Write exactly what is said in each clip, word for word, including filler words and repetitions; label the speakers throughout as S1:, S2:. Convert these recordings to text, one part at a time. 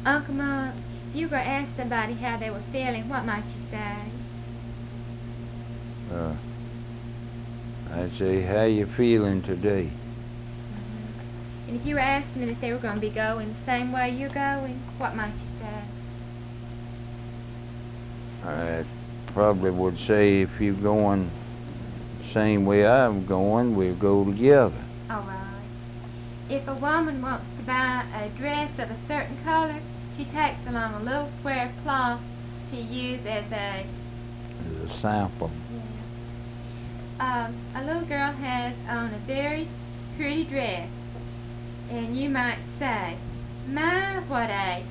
S1: Uncle Mom, if you were to ask somebody how they were feeling, what might you say?
S2: Uh, I'd say, how you feeling today?
S1: Mm-hmm. And if you were asking them if they were going to be going the same way you're going, what might you say?
S2: I probably would say, if you're going the same way I'm going, we'll go together.
S1: All right. If a woman wants to buy a dress of a certain color, she takes along a little square of cloth to use as a...
S2: As a sample.
S1: Yeah. Um, a little girl has on a very pretty dress, and you might say, my, what a...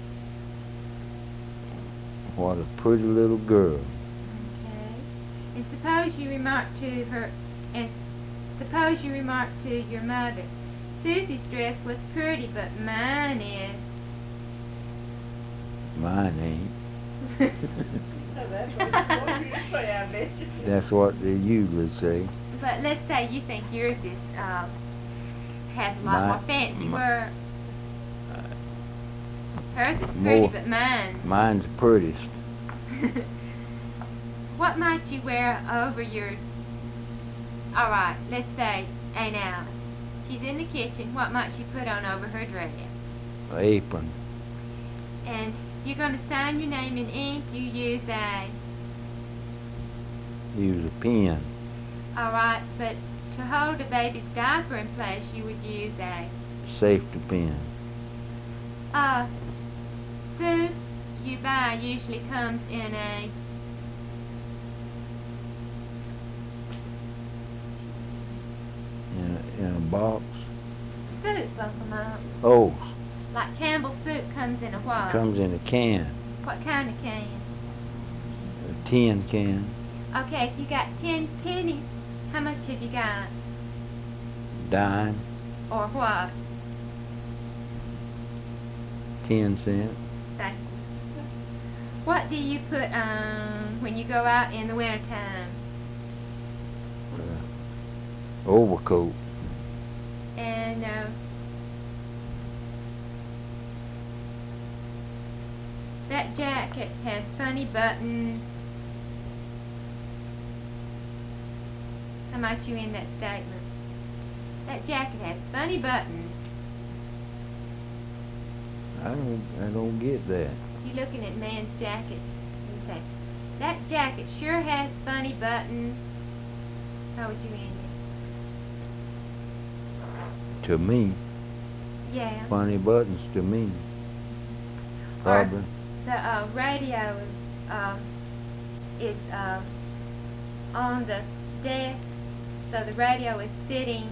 S2: What a pretty little girl.
S1: Okay. And suppose you remark to her, and suppose you remark to your mother, Susie's dress was pretty, but mine is...
S2: Mine ain't.
S3: That's what you say, I bet you.
S2: That's what they usually say.
S1: But let's say you think yours is, um, has a lot
S2: My-
S1: more fancy
S2: my-
S1: work. Hers is pretty,
S2: More-
S1: but mine...
S2: Mine's the prettiest.
S1: What might you wear over your... Alright, let's say Aunt Alice. She's in the kitchen. What might she put on over her dress?
S2: An apron.
S1: And you're going to sign your name in ink. You use a...
S2: Use a pen.
S1: Alright, but to hold a baby's diaper in place, you would use a...
S2: Safety pin.
S1: Uh, soup you buy usually comes in a...
S2: In a, in a box.
S1: soup, Uncle Mom.
S2: Oh,
S1: Like Campbell's soup comes in a what?
S2: comes in a can.
S1: What kind of can?
S2: A tin can.
S1: Okay, if you got ten pennies, how much have you got?
S2: Dime.
S1: Or what?
S2: Ten cent.
S1: Thank you. What do you put on when you go out in the wintertime?
S2: Uh, overcoat.
S1: And, uh, that jacket has funny buttons. How much you in that statement? That jacket has funny buttons.
S2: I don't. I don't get that.
S1: You looking at man's jacket? You say, that jacket sure has funny buttons. How would you end
S2: To me,
S1: it? Yeah.
S2: funny buttons to me.
S1: Or
S2: Probably.
S1: the uh, radio is, um, is uh, on the desk, so the radio is sitting.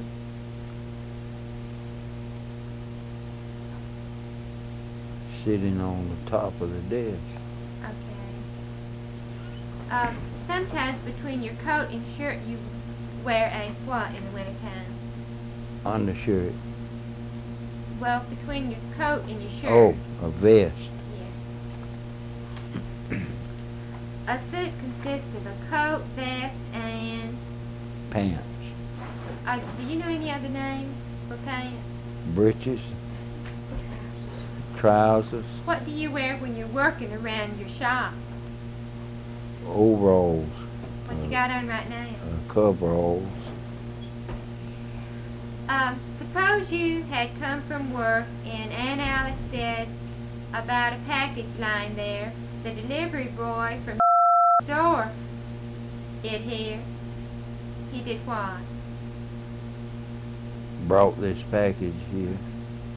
S2: Sitting on the top of the desk.
S1: Okay. Uh, sometimes between your coat and shirt you wear a what in the wintertime?
S2: Undershirt.
S1: Well, between your coat and your shirt.
S2: Oh, a vest.
S1: Yeah. A suit consists of a coat, vest, and...
S2: Pants.
S1: Uh, do you know any other names for pants?
S2: Breeches. Trousers.
S1: What do you wear when you're working around your shop?
S2: Overalls.
S1: What
S2: uh,
S1: you got on right now?
S2: Uh, coveralls.
S1: Um, suppose you had come from work and Aunt Alice said about a package lying there. The delivery boy from the store did here. He did what?
S2: Brought this package here.